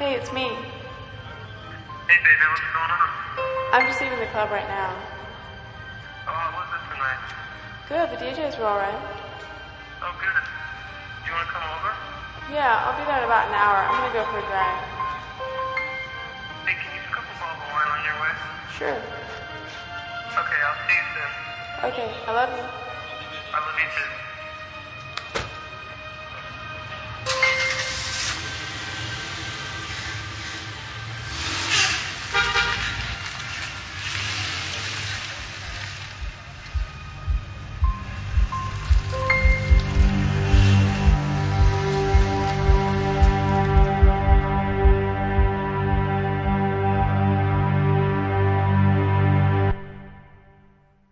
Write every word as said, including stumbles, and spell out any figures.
Hey, it's me. Hey, baby, what's going on? I'm just leaving the club right now. Oh, how was it tonight? Good, the D Js were alright. Oh, good. Do you want to come over? Yeah, I'll be there in about an hour. I'm gonna go for a drive. Hey, can you use a couple bottles of wine on your way? Sure. Okay, I'll see you soon. Okay, I love you. I love you too.